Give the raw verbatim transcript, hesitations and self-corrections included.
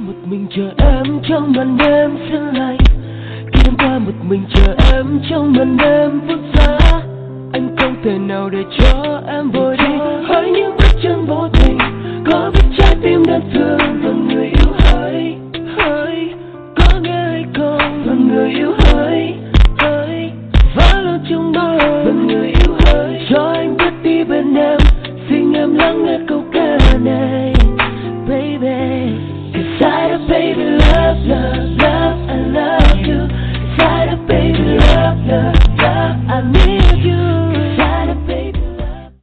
một mình chờ em trong màn đêm xe lạnh, khi đêm qua một mình chờ em trong màn đêm phút giá. Anh không thể nào để cho em vội